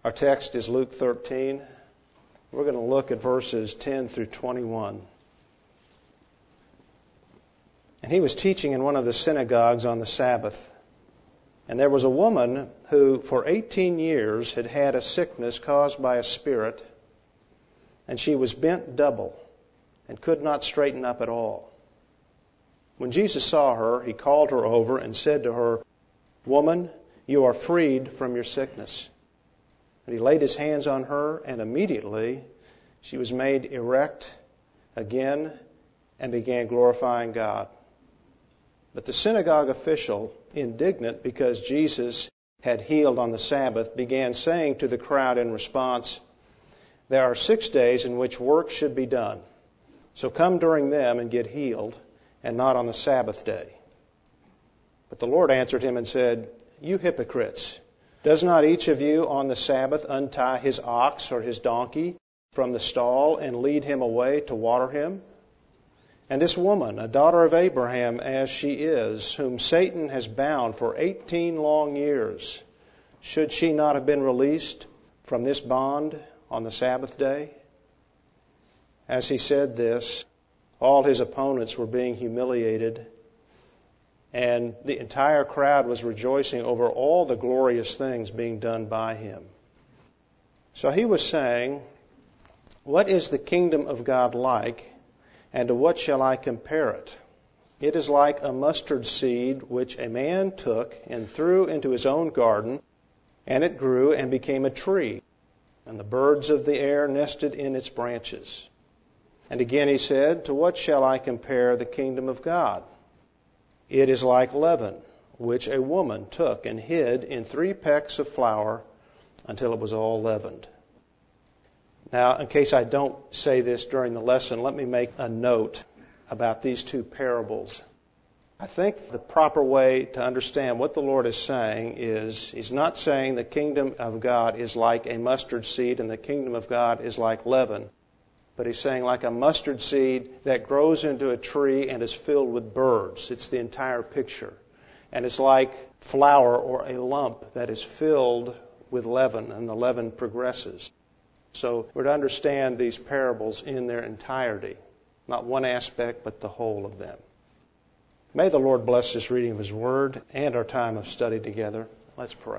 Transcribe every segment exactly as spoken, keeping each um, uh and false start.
Our text is Luke thirteen. We're going to look at verses ten through twenty-one. And he was teaching in one of the synagogues on the Sabbath. And there was a woman who for eighteen years had had a sickness caused by a spirit, and she was bent double and could not straighten up at all. When Jesus saw her, he called her over and said to her, "Woman, you are freed from your sickness." And he laid his hands on her, and immediately she was made erect again and began glorifying God. But the synagogue official, indignant because Jesus had healed on the Sabbath, began saying to the crowd in response, "There are six days in which work should be done. So come during them and get healed, and not on the Sabbath day." But the Lord answered him and said, "You hypocrites! Does not each of you on the Sabbath untie his ox or his donkey from the stall and lead him away to water him? And this woman, a daughter of Abraham as she is, whom Satan has bound for eighteen long years, should she not have been released from this bond on the Sabbath day?" As he said this, all his opponents were being humiliated, and the entire crowd was rejoicing over all the glorious things being done by him. So he was saying, "What is the kingdom of God like, and to what shall I compare it? It is like a mustard seed which a man took and threw into his own garden, and it grew and became a tree, and the birds of the air nested in its branches." And again he said, "To what shall I compare the kingdom of God? It is like leaven, which a woman took and hid in three pecks of flour until it was all leavened." Now, in case I don't say this during the lesson, let me make a note about these two parables. I think the proper way to understand what the Lord is saying is, He's not saying the kingdom of God is like a mustard seed and the kingdom of God is like leaven. But He's saying like a mustard seed that grows into a tree and is filled with birds. It's the entire picture. And it's like flour or a lump that is filled with leaven, and the leaven progresses. So we're to understand these parables in their entirety, not one aspect, but the whole of them. May the Lord bless this reading of His Word and our time of study together. Let's pray.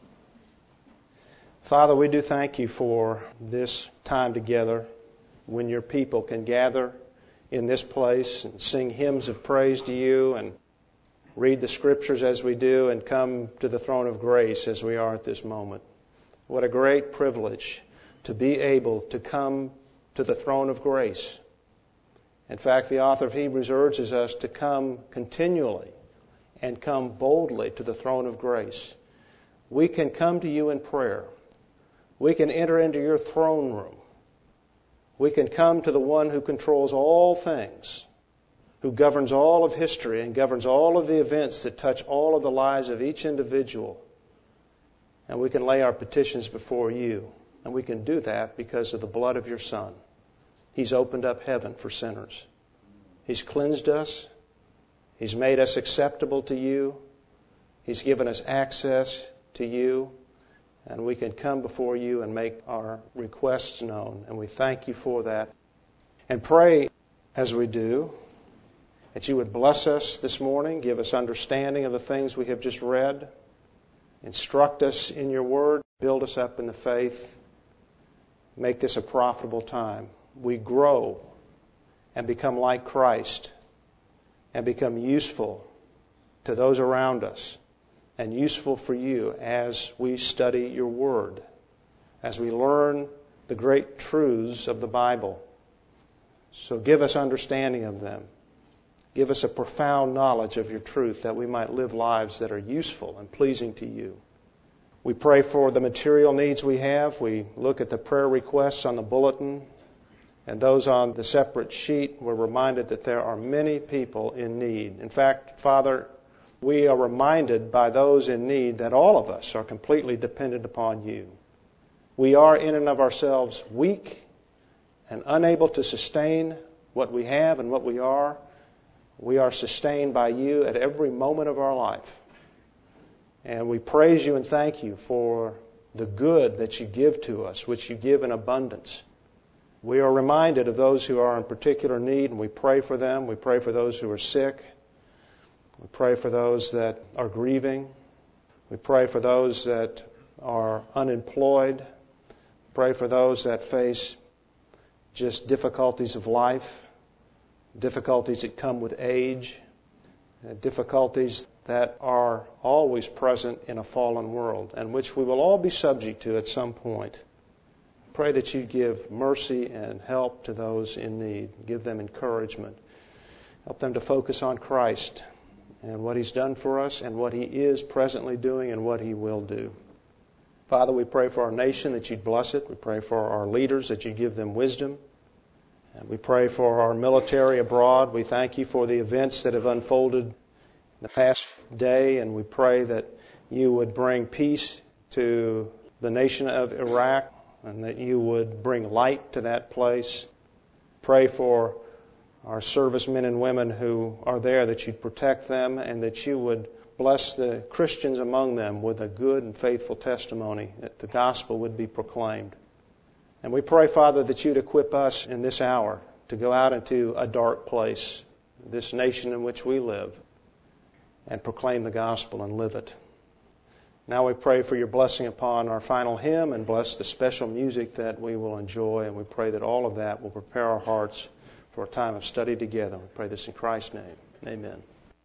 Father, we do thank You for this time together, when Your people can gather in this place and sing hymns of praise to You and read the Scriptures as we do and come to the throne of grace as we are at this moment. What a great privilege to be able to come to the throne of grace. In fact, the author of Hebrews urges us to come continually and come boldly to the throne of grace. We can come to You in prayer. We can enter into Your throne room. We can come to the One who controls all things, who governs all of history and governs all of the events that touch all of the lives of each individual. And we can lay our petitions before You. And we can do that because of the blood of Your Son. He's opened up heaven for sinners. He's cleansed us. He's made us acceptable to You. He's given us access to You. And we can come before You and make our requests known. And we thank You for that. And pray as we do that You would bless us this morning, give us understanding of the things we have just read, instruct us in Your Word, build us up in the faith, make this a profitable time. We grow and become like Christ and become useful to those around us, and useful for You as we study Your Word, as we learn the great truths of the Bible. So give us understanding of them. Give us a profound knowledge of Your truth that we might live lives that are useful and pleasing to You. We pray for the material needs we have. We look at the prayer requests on the bulletin and those on the separate sheet. We're reminded that there are many people in need. In fact, Father, we are reminded by those in need that all of us are completely dependent upon You. We are in and of ourselves weak and unable to sustain what we have and what we are. We are sustained by You at every moment of our life. And we praise You and thank You for the good that you give to us, which you give in abundance. We are reminded of those who are in particular need, and we pray for them. We pray for those who are sick. We pray for those that are grieving. We pray for those that are unemployed. Pray for those that face just difficulties of life, difficulties that come with age, difficulties that are always present in a fallen world, and which we will all be subject to at some point. Pray that you give mercy and help to those in need. Give them encouragement. Help them to focus on Christ and what He's done for us and what He is presently doing and what He will do. Father, we pray for our nation that you'd bless it. We pray for our leaders that you'd give them wisdom. And we pray for our military abroad. We thank you for the events that have unfolded in the past day, and we pray that you would bring peace to the nation of Iraq and that you would bring light to that place. Pray for our servicemen and women who are there, that you'd protect them and that you would bless the Christians among them with a good and faithful testimony, that the gospel would be proclaimed. And we pray, Father, that you'd equip us in this hour to go out into a dark place, this nation in which we live, and proclaim the gospel and live it. Now we pray for your blessing upon our final hymn and bless the special music that we will enjoy, and we pray that all of that will prepare our hearts for a time of study together. We pray this in Christ's name. Amen.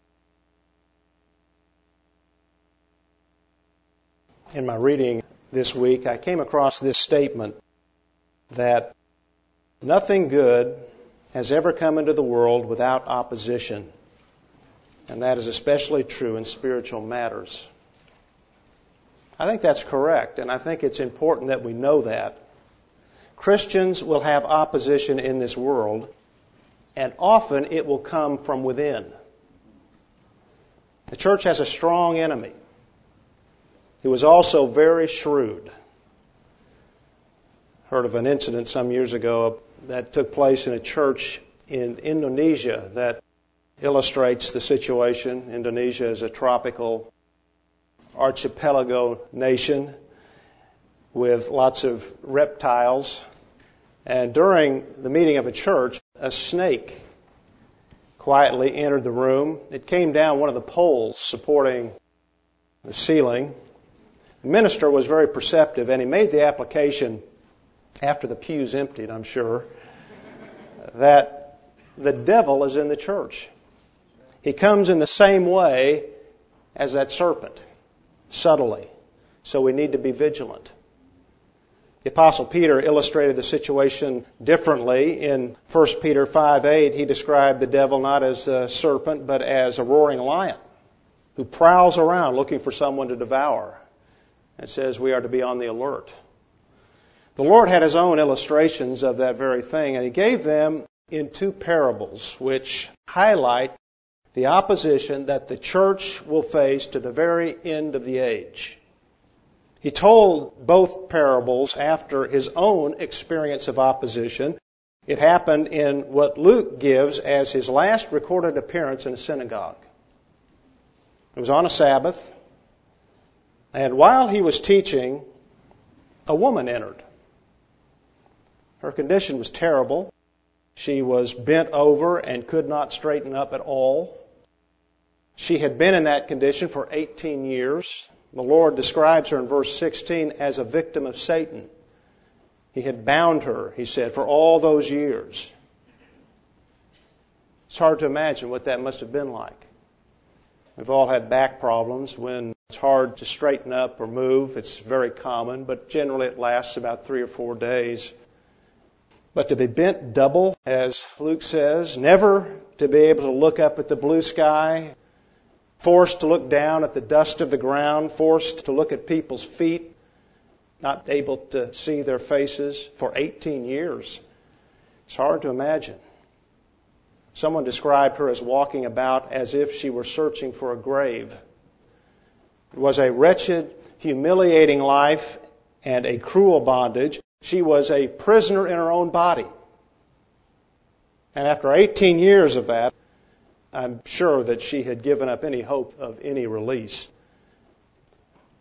In my reading this week, I came across this statement that nothing good has ever come into the world without opposition, and that is especially true in spiritual matters. I think that's correct, and I think it's important that we know that. Christians will have opposition in this world, and often it will come from within. The church has a strong enemy who was also very shrewd. Heard of an incident some years ago that took place in a church in Indonesia that illustrates the situation. Indonesia is a tropical archipelago nation with lots of reptiles. And during the meeting of a church, a snake quietly entered the room. It came down one of the poles supporting the ceiling. The minister was very perceptive, and he made the application, after the pews emptied, I'm sure, that the devil is in the church. He comes in the same way as that serpent, subtly. So we need to be vigilant. The Apostle Peter illustrated the situation differently. In First Peter five eight, he described the devil not as a serpent, but as a roaring lion who prowls around looking for someone to devour. It says we are to be on the alert. The Lord had His own illustrations of that very thing, and He gave them in two parables which highlight the opposition that the church will face to the very end of the age. He told both parables after His own experience of opposition. It happened in what Luke gives as His last recorded appearance in a synagogue. It was on a Sabbath, and while He was teaching, a woman entered. Her condition was terrible. She was bent over and could not straighten up at all. She had been in that condition for eighteen years. The Lord describes her in verse sixteen as a victim of Satan. He had bound her, he said, for all those years. It's hard to imagine what that must have been like. We've all had back problems when it's hard to straighten up or move. It's very common, but generally it lasts about three or four days. But to be bent double, as Luke says, never to be able to look up at the blue sky, forced to look down at the dust of the ground, forced to look at people's feet, not able to see their faces for eighteen years. It's hard to imagine. Someone described her as walking about as if she were searching for a grave. It was a wretched, humiliating life and a cruel bondage. She was a prisoner in her own body. And after eighteen years of that, I'm sure that she had given up any hope of any release.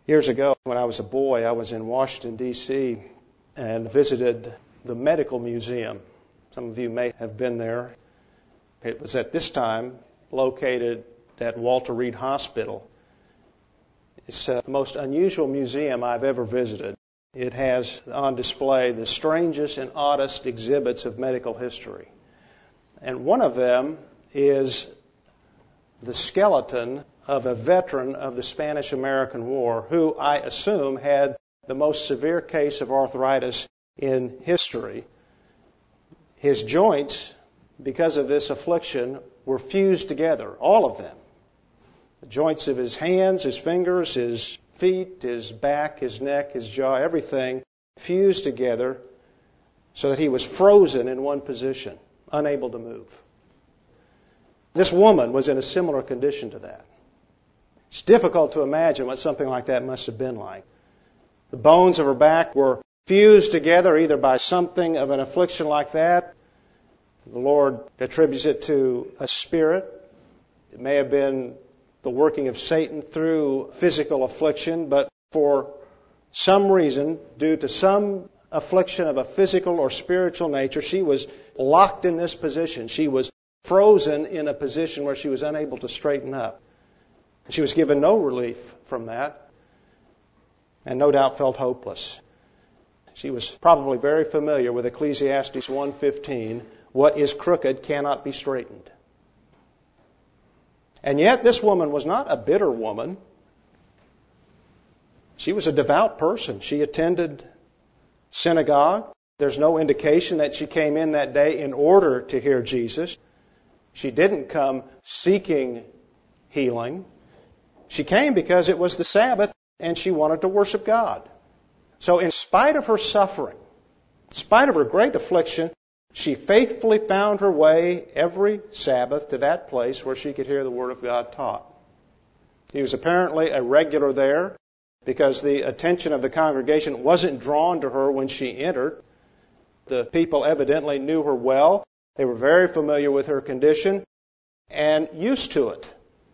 Years ago, when I was a boy, I was in Washington, D C and visited the Medical Museum. Some of you may have been there. It was at this time located at Walter Reed Hospital. It's uh, the most unusual museum I've ever visited. It has on display the strangest and oddest exhibits of medical history. And one of them is the skeleton of a veteran of the Spanish-American War who, I assume, had the most severe case of arthritis in history. His joints, because of this affliction, were fused together, all of them. The joints of his hands, his fingers, his feet, his back, his neck, his jaw, everything fused together so that he was frozen in one position, unable to move. This woman was in a similar condition to that. It's difficult to imagine what something like that must have been like. The bones of her back were fused together either by something of an affliction like that. The Lord attributes it to a spirit. It may have been the working of Satan through physical affliction, but for some reason, due to some affliction of a physical or spiritual nature, she was locked in this position. She was frozen in a position where she was unable to straighten up. She was given no relief from that, and no doubt felt hopeless. She was probably very familiar with Ecclesiastes one fifteen, what is crooked cannot be straightened. And yet this woman was not a bitter woman. She was a devout person. She attended synagogue. There's no indication that she came in that day in order to hear Jesus. She didn't come seeking healing. She came because it was the Sabbath and she wanted to worship God. So in spite of her suffering, in spite of her great affliction, she faithfully found her way every Sabbath to that place where she could hear the Word of God taught. He was apparently a regular there because the attention of the congregation wasn't drawn to her when she entered. The people evidently knew her well. They were very familiar with her condition and used to it.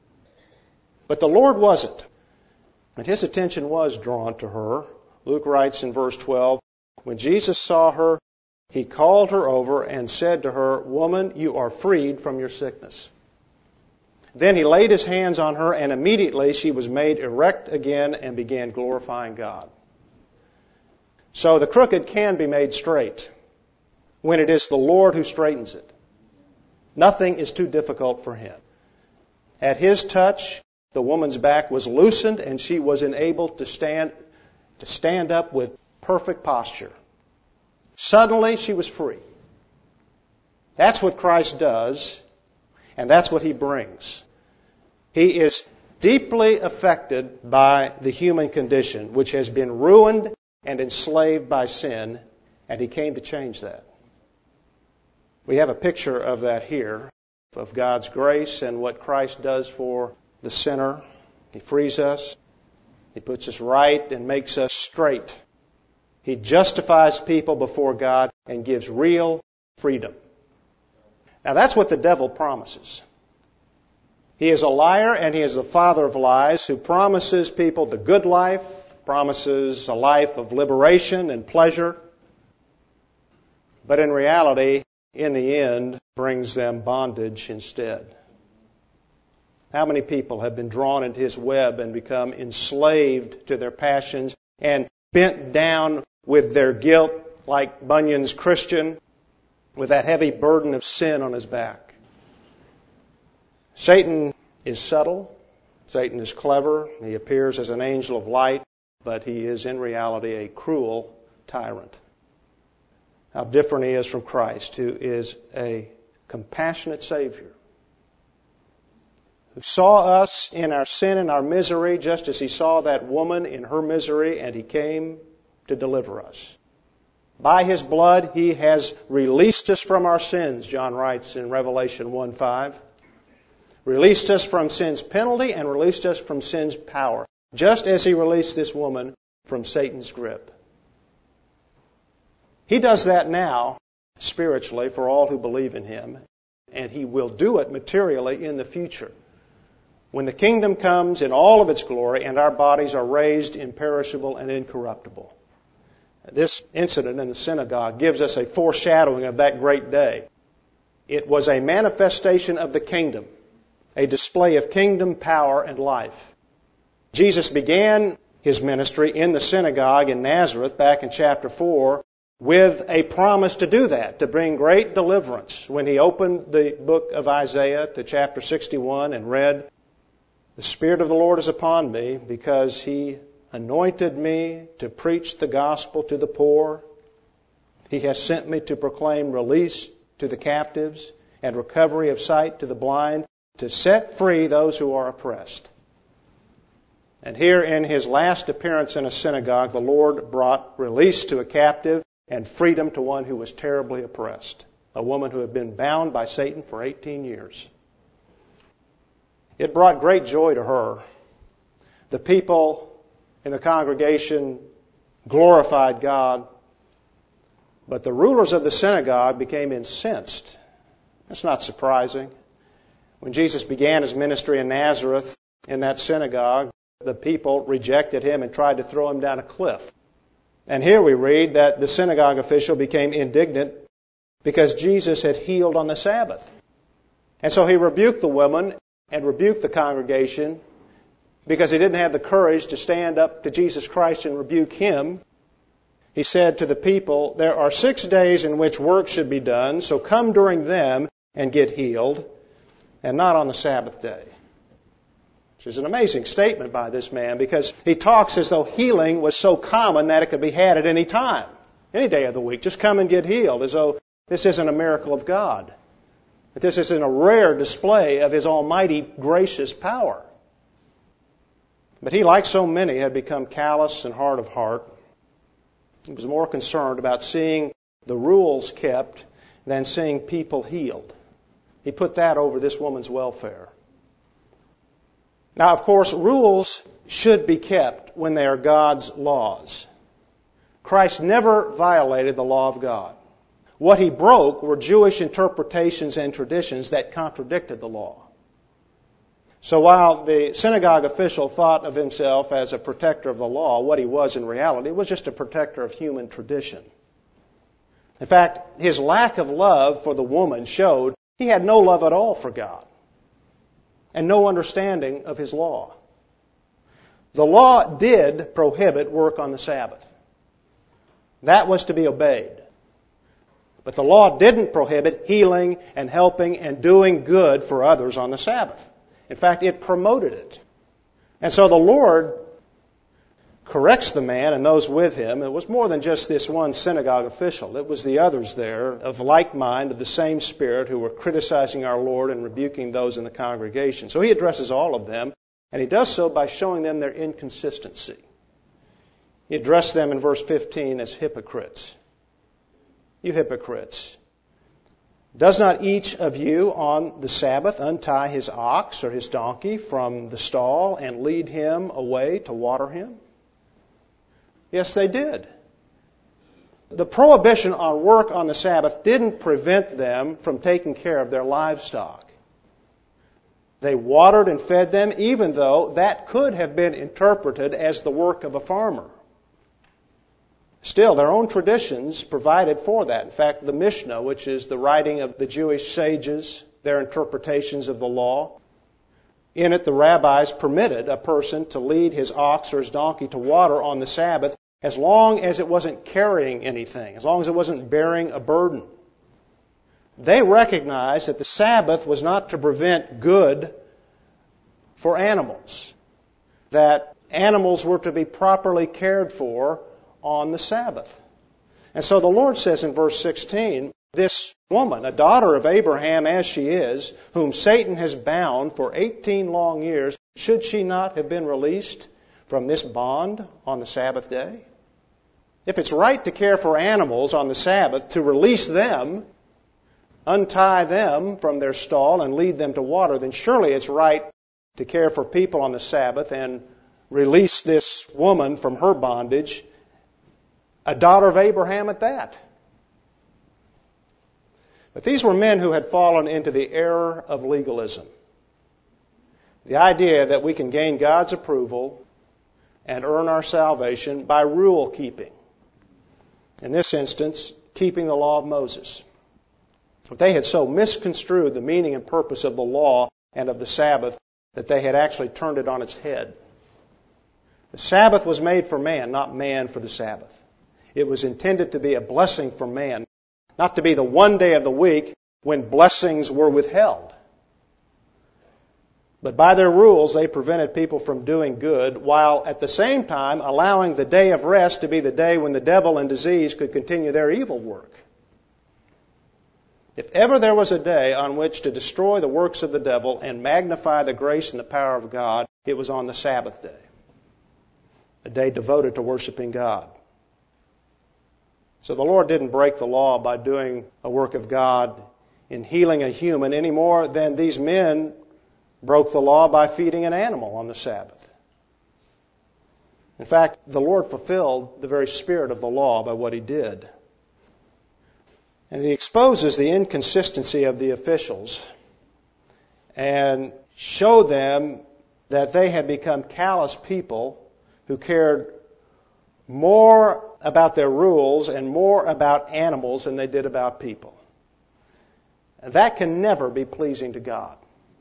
But the Lord wasn't. And His attention was drawn to her. Luke writes in verse twelve, when Jesus saw her, He called her over and said to her, "Woman, you are freed from your sickness." Then He laid His hands on her, and immediately she was made erect again and began glorifying God. So the crooked can be made straight when it is the Lord who straightens it. Nothing is too difficult for Him. At His touch, the woman's back was loosened and she was enabled to stand, to stand up with perfect posture. Suddenly she was free. That's what Christ does, and that's what He brings. He is deeply affected by the human condition, which has been ruined and enslaved by sin, and He came to change that. We have a picture of that here, of God's grace and what Christ does for the sinner. He frees us. He puts us right and makes us straight. He justifies people before God and gives real freedom. Now that's what the devil promises. He is a liar and he is the father of lies who promises people the good life, promises a life of liberation and pleasure, but in reality, in the end, brings them bondage instead. How many people have been drawn into his web and become enslaved to their passions and bent down with their guilt, like Bunyan's Christian, with that heavy burden of sin on his back? Satan is subtle. Satan is clever. He appears as an angel of light, but he is in reality a cruel tyrant. How different he is from Christ, who is a compassionate Savior, who saw us in our sin and our misery just as He saw that woman in her misery, and He came to deliver us. By His blood, He has released us from our sins, John writes in Revelation one five. Released us from sin's penalty and released us from sin's power, just as He released this woman from Satan's grip. He does that now, spiritually, for all who believe in Him, and He will do it materially in the future. when the kingdom comes in all of its glory and our bodies are raised imperishable and incorruptible. This incident in the synagogue gives us a foreshadowing of that great day. It was a manifestation of the kingdom, a display of kingdom power and life. Jesus began His ministry in the synagogue in Nazareth back in chapter four with a promise to do that, to bring great deliverance. When He opened the book of Isaiah to chapter sixty-one and read, "The Spirit of the Lord is upon me because He anointed me to preach the gospel to the poor. He has sent me to proclaim release to the captives and recovery of sight to the blind, to set free those who are oppressed." And here in His last appearance in a synagogue, the Lord brought release to a captive and freedom to one who was terribly oppressed, a woman who had been bound by Satan for eighteen years. It brought great joy to her. The people in the congregation glorified God, but the rulers of the synagogue became incensed. That's not surprising. When Jesus began His ministry in Nazareth, in that synagogue, the people rejected Him and tried to throw Him down a cliff. And here we read that the synagogue official became indignant because Jesus had healed on the Sabbath. And so he rebuked the woman and rebuked the congregation because he didn't have the courage to stand up to Jesus Christ and rebuke Him. He said to the people, "There are six days in which work should be done, so come during them and get healed, and not on the Sabbath day." Which is an amazing statement by this man, because he talks as though healing was so common that it could be had at any time, any day of the week. Just come and get healed, as though this isn't a miracle of God, that this isn't a rare display of His almighty gracious power. But he, like so many, had become callous and hard of heart. He was more concerned about seeing the rules kept than seeing people healed. He put that over this woman's welfare. Now, of course, rules should be kept when they are God's laws. Christ never violated the law of God. What He broke were Jewish interpretations and traditions that contradicted the law. So while the synagogue official thought of himself as a protector of the law, what he was in reality was just a protector of human tradition. In fact, his lack of love for the woman showed he had no love at all for God and no understanding of His law. The law did prohibit work on the Sabbath. That was to be obeyed. But the law didn't prohibit healing and helping and doing good for others on the Sabbath. In fact, it promoted it. And so the Lord corrects the man and those with him. It was more than just this one synagogue official. It was the others there of like mind, of the same spirit, who were criticizing our Lord and rebuking those in the congregation. So He addresses all of them, and He does so by showing them their inconsistency. He addressed them in verse fifteen as hypocrites. "You hypocrites, does not each of you on the Sabbath untie his ox or his donkey from the stall and lead him away to water him?" Yes, they did. The prohibition on work on the Sabbath didn't prevent them from taking care of their livestock. They watered and fed them, even though that could have been interpreted as the work of a farmer. Still, their own traditions provided for that. In fact, the Mishnah, which is the writing of the Jewish sages, their interpretations of the law, in it the rabbis permitted a person to lead his ox or his donkey to water on the Sabbath as long as it wasn't carrying anything, as long as it wasn't bearing a burden. They recognized that the Sabbath was not to prevent good for animals, that animals were to be properly cared for on the Sabbath. And so the Lord says in verse sixteen, this woman, a daughter of Abraham as she is, whom Satan has bound for eighteen long years, should she not have been released from this bond on the Sabbath day? If it's right to care for animals on the Sabbath, to release them, untie them from their stall and lead them to water, then surely it's right to care for people on the Sabbath and release this woman from her bondage, a daughter of Abraham at that. But these were men who had fallen into the error of legalism. The idea that we can gain God's approval and earn our salvation by rule keeping. In this instance, keeping the law of Moses. But they had so misconstrued the meaning and purpose of the law and of the Sabbath that they had actually turned it on its head. The Sabbath was made for man, not man for the Sabbath. It was intended to be a blessing for man, not to be the one day of the week when blessings were withheld. But by their rules, they prevented people from doing good, while at the same time allowing the day of rest to be the day when the devil and disease could continue their evil work. If ever there was a day on which to destroy the works of the devil and magnify the grace and the power of God, it was on the Sabbath day, a day devoted to worshiping God. So the Lord didn't break the law by doing a work of God in healing a human any more than these men broke the law by feeding an animal on the Sabbath. In fact, the Lord fulfilled the very spirit of the law by what He did. And He exposes the inconsistency of the officials and showed them that they had become callous people who cared more about their rules and more about animals than they did about people. And that can never be pleasing to God.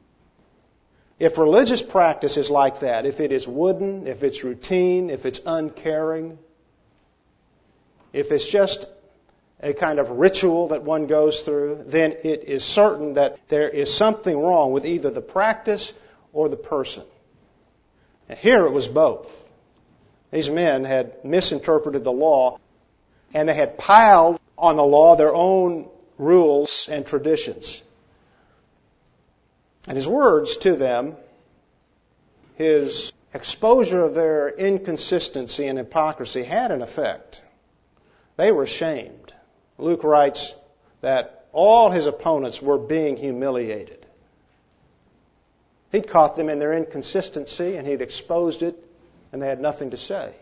If religious practice is like that, if it is wooden, if it's routine, if it's uncaring, if it's just a kind of ritual that one goes through, then it is certain that there is something wrong with either the practice or the person. And here it was both. These men had misinterpreted the law, and they had piled on the law their own rules and traditions. And His words to them, His exposure of their inconsistency and hypocrisy had an effect. They were ashamed. Luke writes that all his opponents were being humiliated. He'd caught them in their inconsistency and he'd exposed it, and they had nothing to say.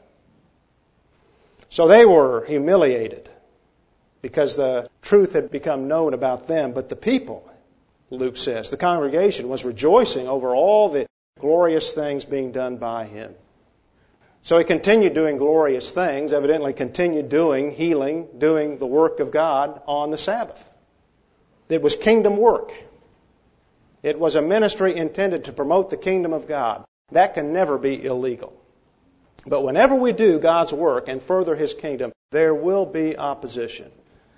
So they were humiliated because the truth had become known about them. But the people, Luke says, the congregation was rejoicing over all the glorious things being done by Him. So He continued doing glorious things, evidently continued doing healing, doing the work of God on the Sabbath. It was kingdom work. It was a ministry intended to promote the kingdom of God. That can never be illegal. But whenever we do God's work and further His kingdom, there will be opposition.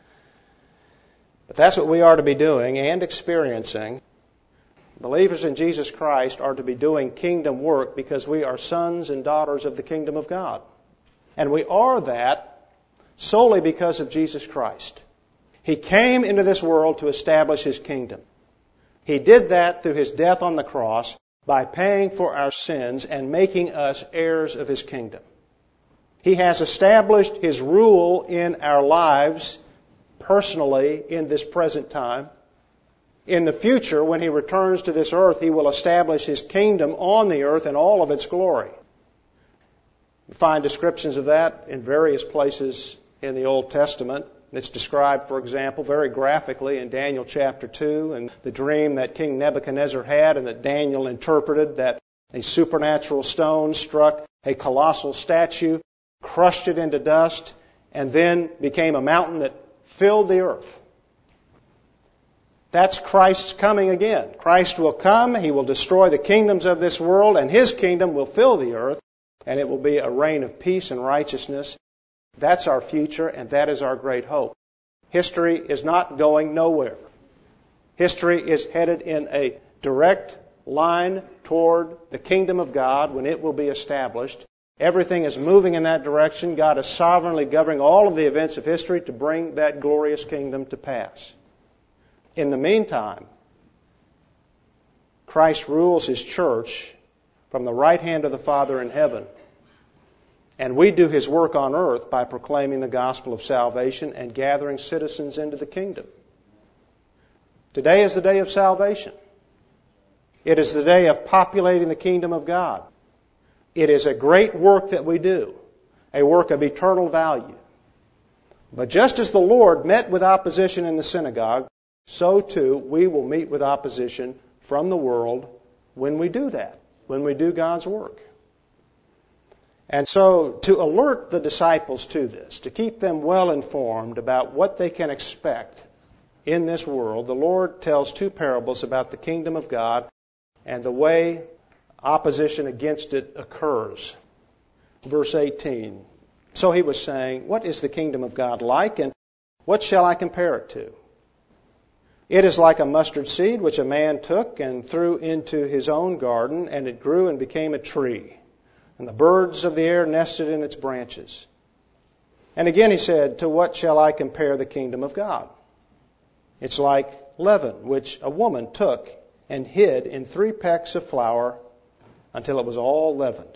But that's what we are to be doing and experiencing. Believers in Jesus Christ are to be doing kingdom work because we are sons and daughters of the kingdom of God. And we are that solely because of Jesus Christ. He came into this world to establish His kingdom. He did that through His death on the cross by paying for our sins and making us heirs of His kingdom. He has established His rule in our lives personally in this present time. In the future, when He returns to this earth, He will establish His kingdom on the earth in all of its glory. You find descriptions of that in various places in the Old Testament. It's described, for example, very graphically in Daniel chapter two, and the dream that King Nebuchadnezzar had and that Daniel interpreted, that a supernatural stone struck a colossal statue, crushed it into dust, and then became a mountain that filled the earth. That's Christ's coming again. Christ will come, He will destroy the kingdoms of this world, and His kingdom will fill the earth, and it will be a reign of peace and righteousness. That's our future, and that is our great hope. History is not going nowhere. History is headed in a direct line toward the kingdom of God when it will be established. Everything is moving in that direction. God is sovereignly governing all of the events of history to bring that glorious kingdom to pass. In the meantime, Christ rules His church from the right hand of the Father in heaven. And we do His work on earth by proclaiming the gospel of salvation and gathering citizens into the kingdom. Today is the day of salvation. It is the day of populating the kingdom of God. It is a great work that we do, a work of eternal value. But just as the Lord met with opposition in the synagogue, so too we will meet with opposition from the world when we do that, when we do God's work. And so to alert the disciples to this, to keep them well informed about what they can expect in this world, the Lord tells two parables about the kingdom of God and the way opposition against it occurs. Verse eighteen. So he was saying, what is the kingdom of God like, and what shall I compare it to? It is like a mustard seed which a man took and threw into his own garden, and it grew and became a tree. And the birds of the air nested in its branches. And again he said, to what shall I compare the kingdom of God? It's like leaven, which a woman took and hid in three pecks of flour until it was all leavened.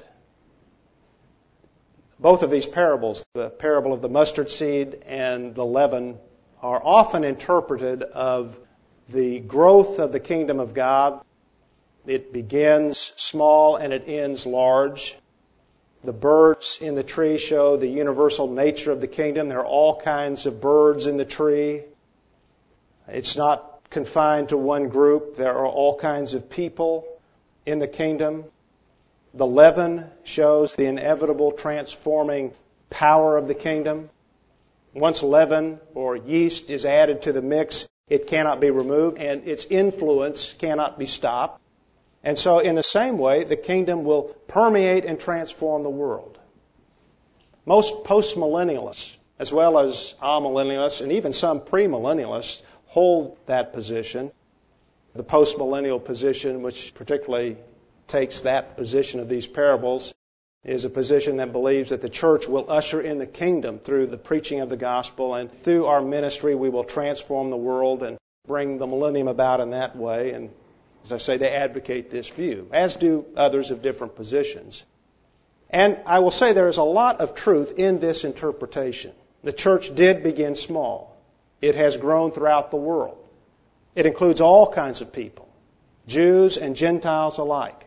Both of these parables, the parable of the mustard seed and the leaven, are often interpreted of the growth of the kingdom of God. It begins small and it ends large. The birds in the tree show the universal nature of the kingdom. There are all kinds of birds in the tree. It's not confined to one group. There are all kinds of people in the kingdom. The leaven shows the inevitable transforming power of the kingdom. Once leaven or yeast is added to the mix, it cannot be removed, and its influence cannot be stopped. And so in the same way, the kingdom will permeate and transform the world. Most postmillennialists, as well as amillennialists, and even some premillennialists, hold that position. The postmillennial position, which particularly takes that position of these parables, is a position that believes that the church will usher in the kingdom through the preaching of the gospel, and through our ministry we will transform the world and bring the millennium about in that way. And as I say, they advocate this view, as do others of different positions. And I will say there is a lot of truth in this interpretation. The church did begin small. It has grown throughout the world. It includes all kinds of people, Jews and Gentiles alike.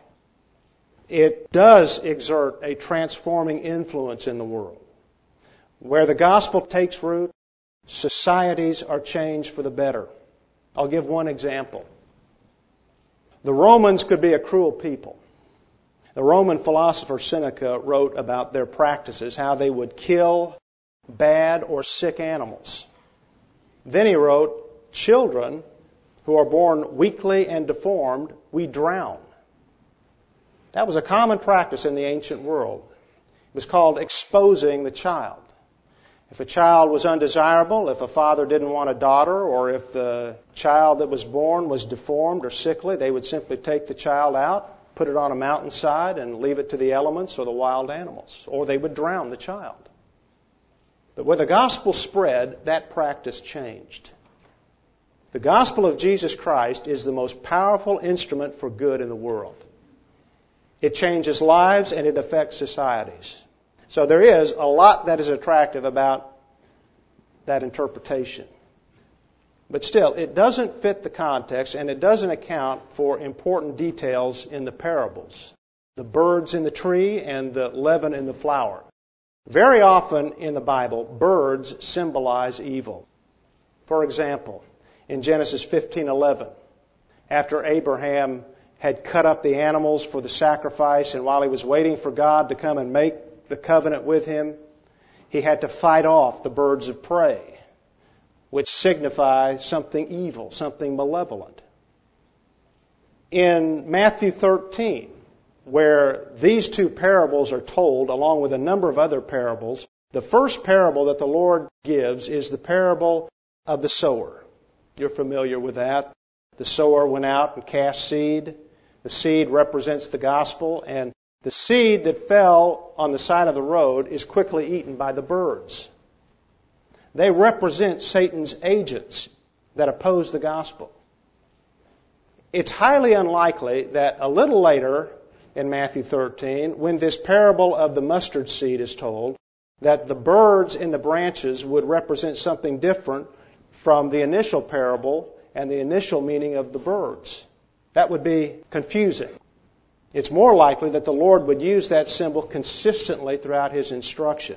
It does exert a transforming influence in the world. Where the gospel takes root, societies are changed for the better. I'll give one example. The Romans could be a cruel people. The Roman philosopher Seneca wrote about their practices, how they would kill bad or sick animals. Then he wrote, children who are born weakly and deformed, we drown. That was a common practice in the ancient world. It was called exposing the child. If a child was undesirable, if a father didn't want a daughter, or if the child that was born was deformed or sickly, they would simply take the child out, put it on a mountainside, and leave it to the elements or the wild animals. Or they would drown the child. But when the gospel spread, that practice changed. The gospel of Jesus Christ is the most powerful instrument for good in the world. It changes lives and it affects societies. So there is a lot that is attractive about that interpretation. But still, it doesn't fit the context, and it doesn't account for important details in the parables. The birds in the tree and the leaven in the flour. Very often in the Bible, birds symbolize evil. For example, in Genesis fifteen eleven, after Abraham had cut up the animals for the sacrifice, and while he was waiting for God to come and make the covenant with him, he had to fight off the birds of prey, which signify something evil, something malevolent. In Matthew thirteen, where these two parables are told, along with a number of other parables, the first parable that the Lord gives is the parable of the sower. You're familiar with that. The sower went out and cast seed. The seed represents the gospel, and the seed that fell on the side of the road is quickly eaten by the birds. They represent Satan's agents that oppose the gospel. It's highly unlikely that a little later in Matthew thirteen, when this parable of the mustard seed is told, that the birds in the branches would represent something different from the initial parable and the initial meaning of the birds. That would be confusing. It's more likely that the Lord would use that symbol consistently throughout His instruction.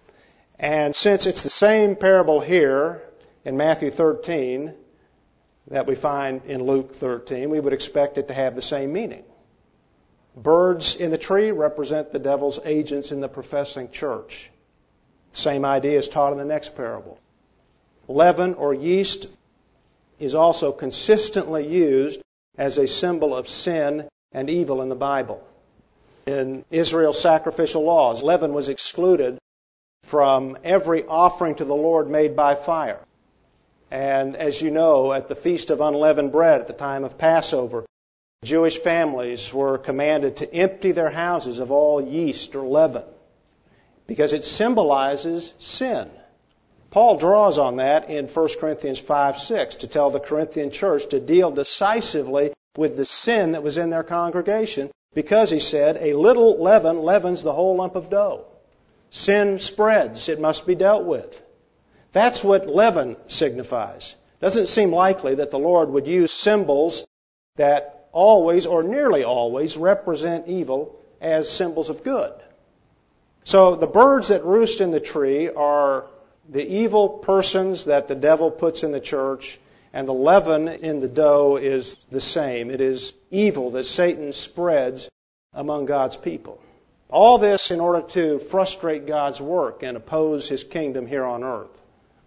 And since it's the same parable here in Matthew thirteen, that we find in Luke thirteen, we would expect it to have the same meaning. Birds in the tree represent the devil's agents in the professing church. Same idea is taught in the next parable. Leaven or yeast is also consistently used as a symbol of sin and evil in the Bible. In Israel's sacrificial laws, leaven was excluded from every offering to the Lord made by fire. And as you know, at the Feast of Unleavened Bread, at the time of Passover, Jewish families were commanded to empty their houses of all yeast or leaven because it symbolizes sin. Paul draws on that in First Corinthians five six to tell the Corinthian church to deal decisively with the sin that was in their congregation because, he said, a little leaven leavens the whole lump of dough. Sin spreads. It must be dealt with. That's what leaven signifies. Doesn't seem likely that the Lord would use symbols that always or nearly always represent evil as symbols of good. So the birds that roost in the tree are the evil persons that the devil puts in the church, and the leaven in the dough is the same. It is evil that Satan spreads among God's people. All this in order to frustrate God's work and oppose His kingdom here on earth.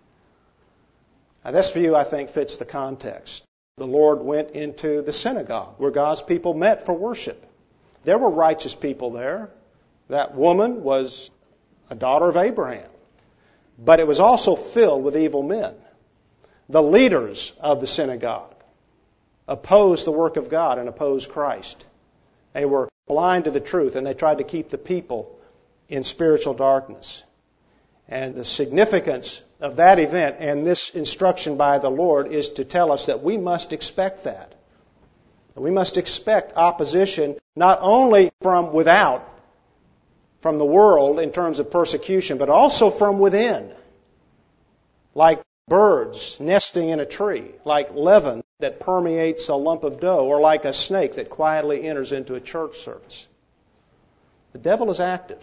Now, this view, I think, fits the context. The Lord went into the synagogue where God's people met for worship. There were righteous people there. That woman was a daughter of Abraham. But it was also filled with evil men. The leaders of the synagogue opposed the work of God and opposed Christ. They were blind to the truth, and they tried to keep the people in spiritual darkness. And the significance of that event and this instruction by the Lord is to tell us that we must expect that. We must expect opposition not only from without, from the world in terms of persecution, but also from within. Like birds nesting in a tree, like leaven that permeates a lump of dough, or like a snake that quietly enters into a church service. The devil is active.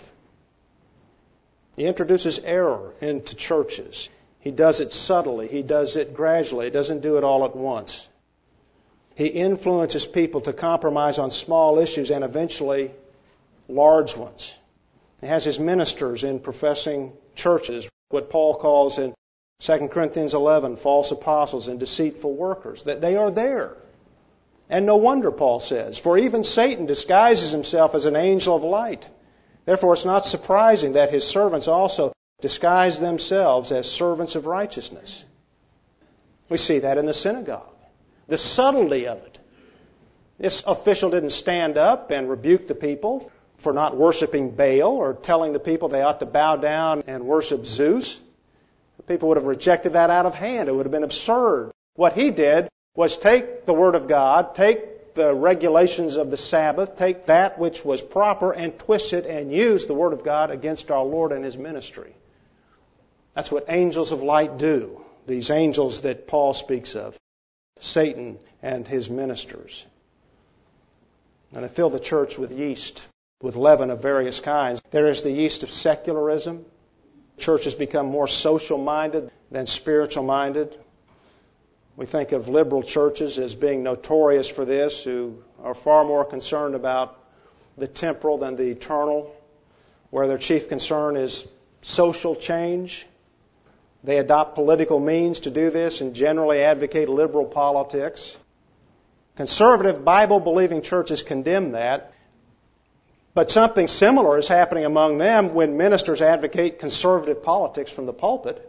He introduces error into churches. He does it subtly. He does it gradually. He doesn't do it all at once. He influences people to compromise on small issues and eventually large ones. He has his ministers in professing churches, what Paul calls in Second Corinthians eleven, false apostles and deceitful workers. That they are there. And no wonder, Paul says, for even Satan disguises himself as an angel of light. Therefore, it's not surprising that his servants also disguise themselves as servants of righteousness. We see that in the synagogue. The subtlety of it. This official didn't stand up and rebuke the people for not worshiping Baal or telling the people they ought to bow down and worship Zeus. The people would have rejected that out of hand. It would have been absurd. What he did was take the Word of God, take the regulations of the Sabbath, take that which was proper and twist it and use the Word of God against our Lord and His ministry. That's what angels of light do. These angels that Paul speaks of. Satan and his ministers. And they fill the church with yeast, with leaven of various kinds. There is the yeast of secularism. Churches become more social-minded than spiritual-minded. We think of liberal churches as being notorious for this, who are far more concerned about the temporal than the eternal, where their chief concern is social change. They adopt political means to do this and generally advocate liberal politics. Conservative, Bible-believing churches condemn that. But something similar is happening among them when ministers advocate conservative politics from the pulpit.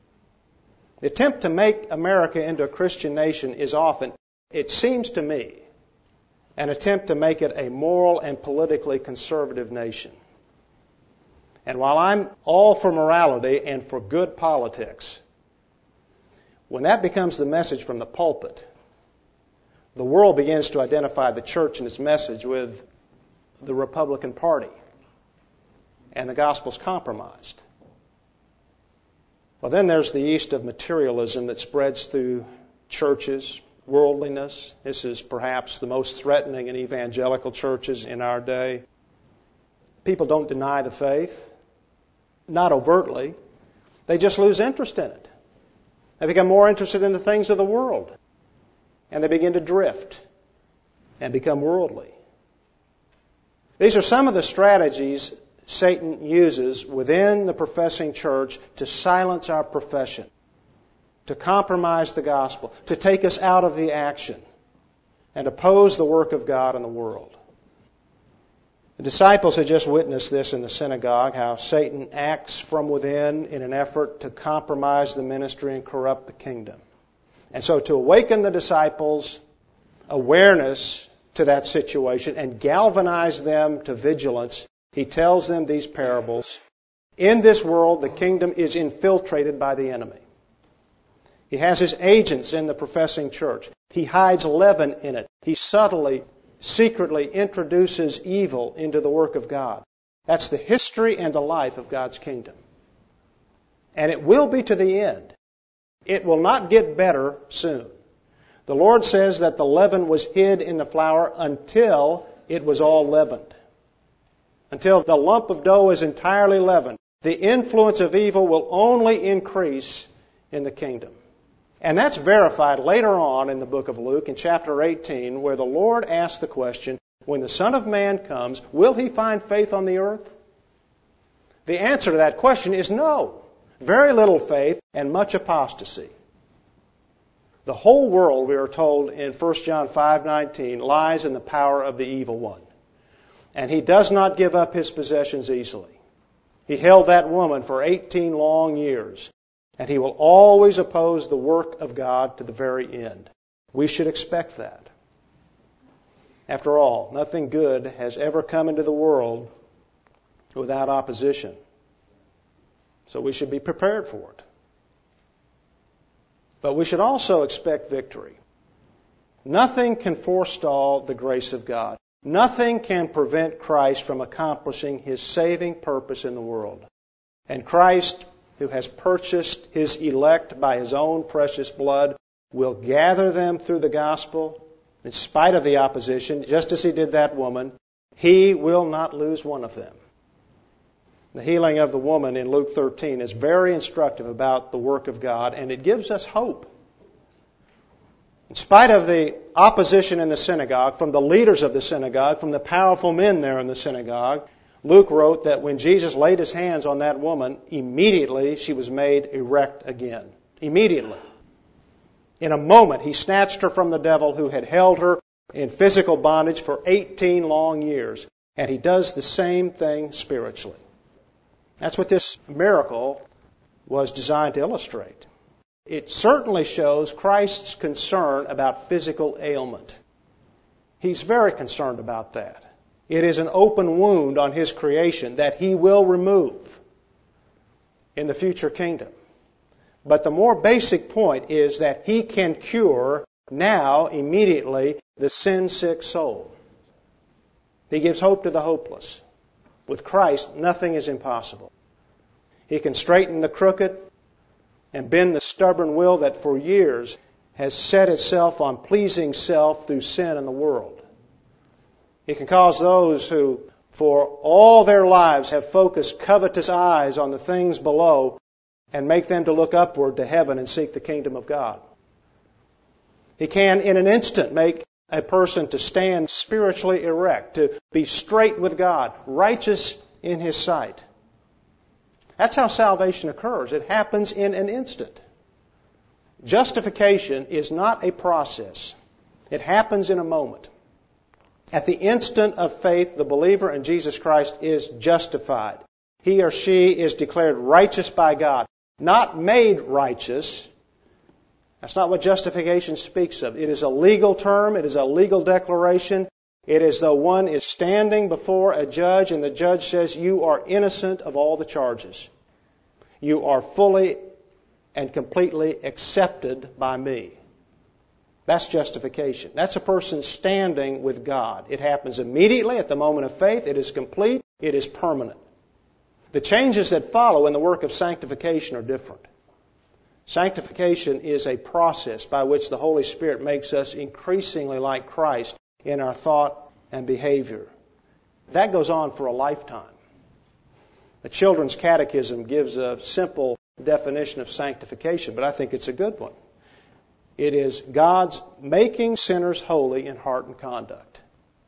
The attempt to make America into a Christian nation is often, it seems to me, an attempt to make it a moral and politically conservative nation. And while I'm all for morality and for good politics, when that becomes the message from the pulpit, the world begins to identify the church and its message with the Republican Party, and the gospel's compromised. Well, then there's the yeast of materialism that spreads through churches, worldliness. This is perhaps the most threatening in evangelical churches in our day. People don't deny the faith, not overtly. They just lose interest in it. They become more interested in the things of the world. and they begin to drift and become worldly. These are some of the strategies Satan uses within the professing church to silence our profession, to compromise the gospel, to take us out of the action, and oppose the work of God in the world. The disciples had just witnessed this in the synagogue, how Satan acts from within in an effort to compromise the ministry and corrupt the kingdom. And so to awaken the disciples' awareness to that situation and galvanize them to vigilance, he tells them these parables. In this world, the kingdom is infiltrated by the enemy. He has his agents in the professing church. He hides leaven in it. He subtly, secretly introduces evil into the work of God. That's the history and the life of God's kingdom. And it will be to the end. It will not get better soon. The Lord says that the leaven was hid in the flour until it was all leavened. Until the lump of dough is entirely leavened. The influence of evil will only increase in the kingdom. And that's verified later on in the book of Luke in chapter eighteen, where the Lord asks the question, when the Son of Man comes, will He find faith on the earth? The answer to that question is no. Very little faith and much apostasy. The whole world, we are told in First John five nineteen, lies in the power of the evil one. And he does not give up his possessions easily. He held that woman for eighteen long years. And he will always oppose the work of God to the very end. We should expect that. After all, nothing good has ever come into the world without opposition. So we should be prepared for it. But we should also expect victory. Nothing can forestall the grace of God. Nothing can prevent Christ from accomplishing His saving purpose in the world. And Christ, who has purchased His elect by His own precious blood, will gather them through the gospel in spite of the opposition, just as He did that woman. He will not lose one of them. The healing of the woman in Luke thirteen is very instructive about the work of God, and it gives us hope. In spite of the opposition in the synagogue, from the leaders of the synagogue, from the powerful men there in the synagogue, Luke wrote that when Jesus laid His hands on that woman, immediately she was made erect again. Immediately. In a moment, He snatched her from the devil who had held her in physical bondage for eighteen long years. And He does the same thing spiritually. That's what this miracle was designed to illustrate. It certainly shows Christ's concern about physical ailment. He's very concerned about that. It is an open wound on His creation that He will remove in the future kingdom. But the more basic point is that He can cure now, immediately, the sin-sick soul. He gives hope to the hopeless. With Christ, nothing is impossible. He can straighten the crooked and bend the stubborn will that for years has set itself on pleasing self through sin in the world. He can cause those who for all their lives have focused covetous eyes on the things below and make them to look upward to heaven and seek the kingdom of God. He can in an instant make a person to stand spiritually erect, to be straight with God, righteous in His sight. That's how salvation occurs. It happens in an instant. Justification is not a process. It happens in a moment. At the instant of faith, the believer in Jesus Christ is justified. He or she is declared righteous by God, not made righteous. That's not what justification speaks of. It is a legal term. It is a legal declaration. It is though one is standing before a judge and the judge says, you are innocent of all the charges. You are fully and completely accepted by me. That's justification. That's a person standing with God. It happens immediately at the moment of faith. It is complete. It is permanent. The changes that follow in the work of sanctification are different. Sanctification is a process by which the Holy Spirit makes us increasingly like Christ in our thought and behavior. That goes on for a lifetime. The Children's Catechism gives a simple definition of sanctification, but I think it's a good one. It is God's making sinners holy in heart and conduct.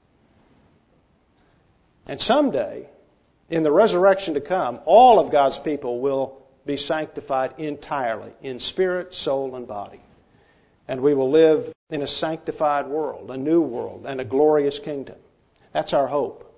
And someday, in the resurrection to come, all of God's people will be sanctified entirely in spirit, soul, and body. And we will live in a sanctified world, a new world, and a glorious kingdom. That's our hope.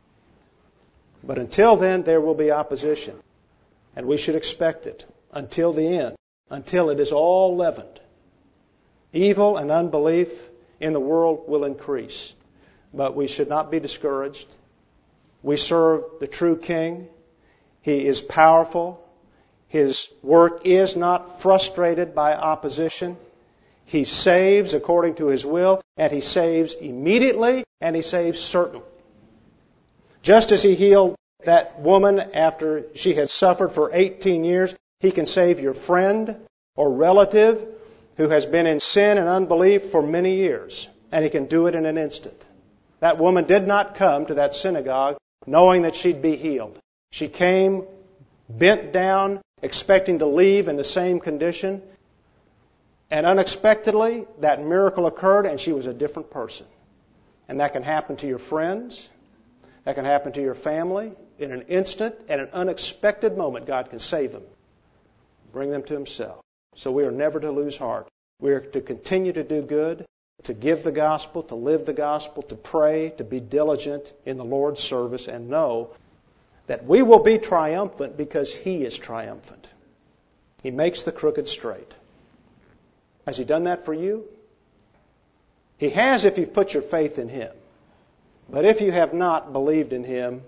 But until then, there will be opposition. And we should expect it until the end, until it is all leavened. Evil and unbelief in the world will increase. But we should not be discouraged. We serve the true King. He is powerful. His work is not frustrated by opposition. He saves according to His will, and He saves immediately, and He saves certainly. Just as He healed that woman after she had suffered for eighteen years, He can save your friend or relative who has been in sin and unbelief for many years, and He can do it in an instant. That woman did not come to that synagogue knowing that she'd be healed. She came bent down, expecting to leave in the same condition, and unexpectedly that miracle occurred and she was a different person. And that can happen to your friends, that can happen to your family. In an instant, at an unexpected moment, God can save them, bring them to Himself. So we are never to lose heart. We are to continue to do good, to give the gospel, to live the gospel, to pray, to be diligent in the Lord's service, and know that we will be triumphant because He is triumphant. He makes the crooked straight. Has He done that for you? He has if you've put your faith in Him. But if you have not believed in Him,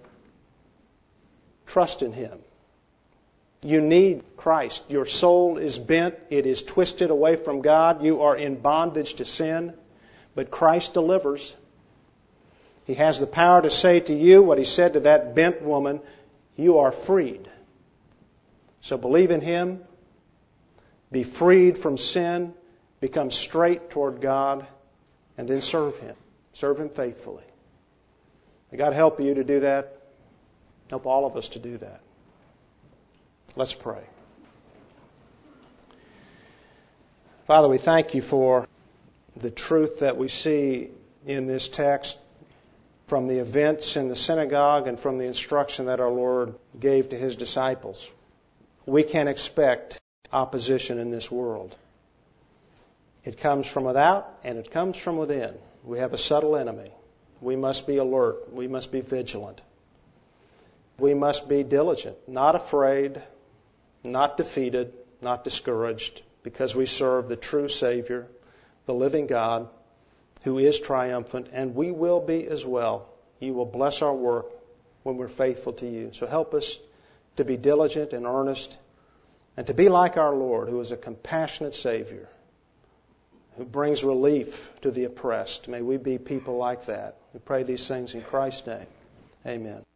trust in Him. You need Christ. Your soul is bent. It is twisted away from God. You are in bondage to sin. But Christ delivers. He has the power to say to you what He said to that bent woman, you are freed. So believe in Him. Be freed from sin. Become straight toward God. And then serve Him. Serve Him faithfully. May God help you to do that. Help all of us to do that. Let's pray. Father, we thank You for the truth that we see in this text from the events in the synagogue and from the instruction that our Lord gave to His disciples. We can expect opposition in this world. It comes from without and it comes from within. We have a subtle enemy. We must be alert. We must be vigilant. We must be diligent, not afraid, not defeated, not discouraged, because we serve the true Savior, the living God, who is triumphant, and we will be as well. You will bless our work when we're faithful to You. So help us to be diligent and earnest, and to be like our Lord, who is a compassionate Savior, who brings relief to the oppressed. May we be people like that. We pray these things in Christ's name. Amen.